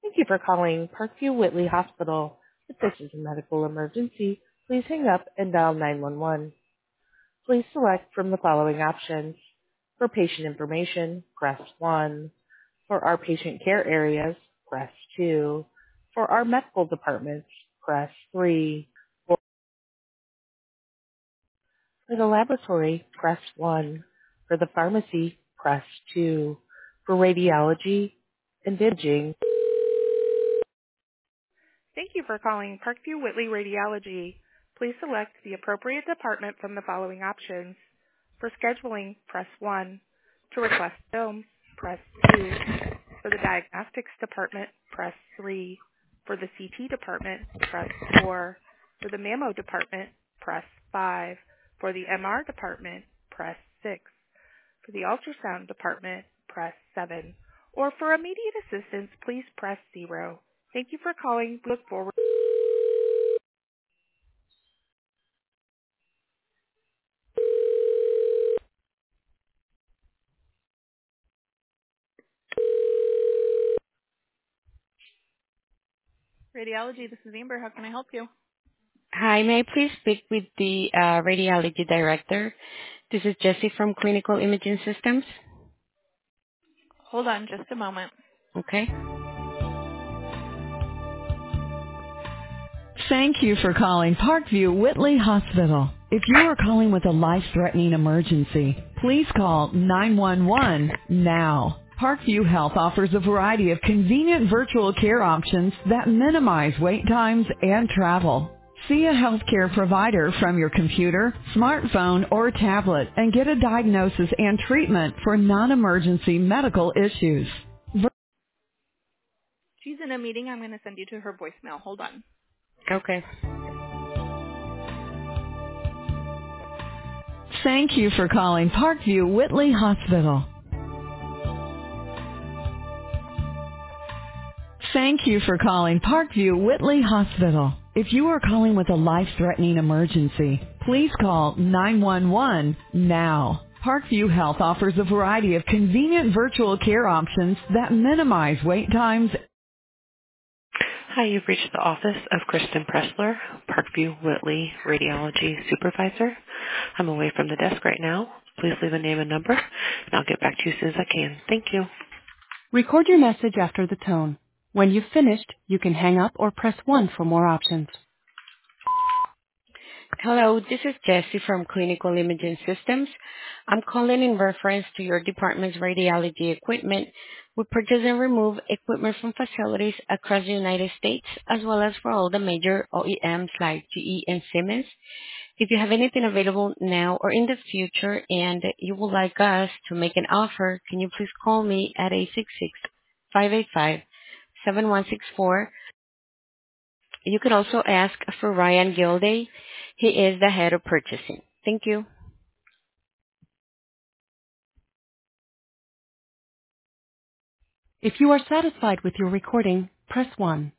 Thank you for calling Parkview Whitley Hospital. If this is a medical emergency, please hang up and dial 911. Please select from the following options. For patient information, press 1. For our patient care areas, press 2. For our medical departments, press 3. For the laboratory, press 1. For the pharmacy, press 2. For radiology and imaging. Thank you for calling Parkview Whitley Radiology. Please select the appropriate department from the following options. For scheduling, press 1. To request films, press 2. For the diagnostics department, press 3. For the CT department, press 4. For the mammo department, press 5. For the MR department, press 6. For the ultrasound department, press 7. Or for immediate assistance, please press 0. Thank you for calling. We look forward. Radiology, this is Amber. How can I help you? Hi, may I please speak with the radiology director? This is Jessie from Clinical Imaging Systems. Hold on just a moment. Okay. Thank you for calling Parkview Whitley Hospital. If you are calling with a life-threatening emergency, please call 911 now. Parkview Health offers a variety of convenient virtual care options that minimize wait times and travel. See a healthcare provider from your computer, smartphone, or tablet and get a diagnosis and treatment for non-emergency medical issues. She's in a meeting. I'm going to send you to her voicemail. Hold on. Okay. Thank you for calling Parkview Whitley Hospital. Thank you for calling Parkview Whitley Hospital. If you are calling with a life-threatening emergency, please call 911 now. Parkview Health offers a variety of convenient virtual care options that minimize wait times. Hi, you've reached the office of Kristen Pressler, Parkview Whitley Radiology Supervisor. I'm away from the desk right now. Please leave a name and number, and I'll get back to you as soon as I can. Thank you. Record your message after the tone. When you've finished, you can hang up or press 1 for more options. Hello, this is Jessie from Clinical Imaging Systems. I'm calling in reference to your department's radiology equipment. We purchase and remove equipment from facilities across the United States, as well as for all the major OEMs like GE and Siemens. If you have anything available now or in the future and you would like us to make an offer, can you please call me at 866-585-7164. You could also ask for Ryan Gilday. He is the head of purchasing. Thank you. If you are satisfied with your recording, press 1.